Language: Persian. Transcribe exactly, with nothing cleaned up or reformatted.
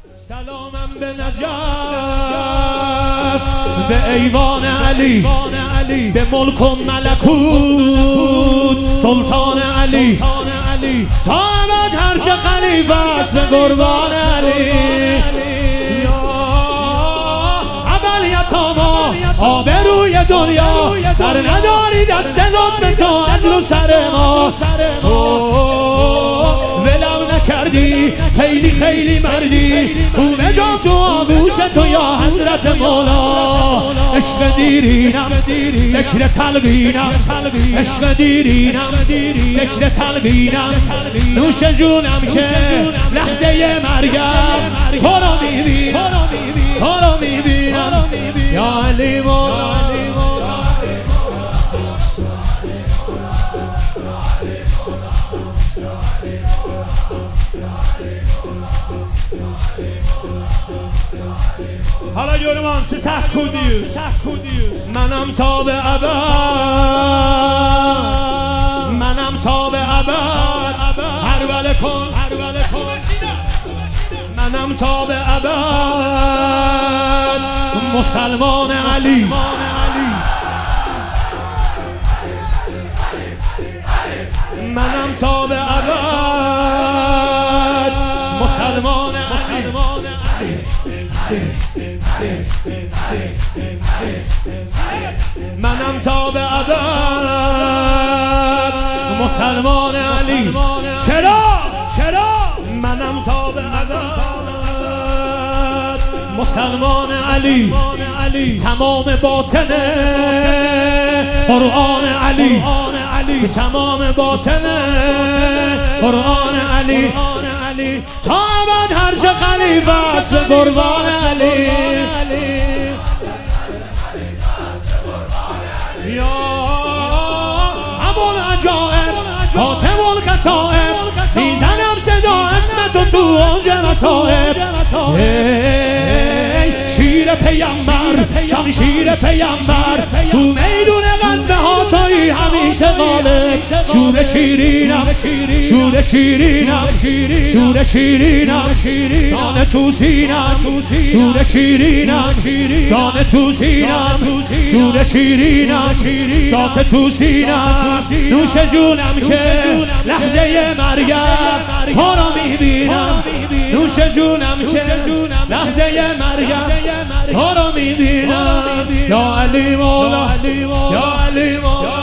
سلامم به نجف، به ایوان علی، به ملک و ملکوت سلطان علی، تا ابد هرچه خلیفه است به قربان علی. ابل یتاما آبروی دنیا در نداری، دست لطف تو از رو سر ما. تو ولم نکردی، خیلی خیلی مردی، خوبه جا تو آغوش تو یا حضرت مولا. عشق دیرینم ذکر تلبینم، عشق دیرینم ذکر تلبینم، نوش جونم که لحظه مرگم تو رو میبینم، تو رو میبینم یا علی مولا. Hala görmem siz hakkı diyoruz. Menam tabi abad, menam tabi abad. Her vele kon, menam tabi abad. Müslüman Ali, menam tabi abad. Müslüman Ali. منم تا به ابد مسلمان علی. چرا؟ چرا؟ منم تا به ابد مسلمان علی. تمام باطنه قرآن علی، تمام باطنه قرآن علی. تا ابد هر چه خلیفه است به قربان علی. یا ابوالعجائب حاتم الکتائب، میزنم صدا اسم تو تو اوج مصائب. شیر پیامبر، شمشیر پیامبر، تو میدون غزه ها تویی همیشه غالب. شور شیرینم، شور شیرینم، شور شیرینم، جان تو سینم. شور شیرینم، جان تو سینم، شور شیرینم، جات تو سینم. نوش جونم که لحظه مرگم تو رو میبینم، نوش جونم که لحظه مرگم تو رو میبینم یا علی مولا، یا علی مولا.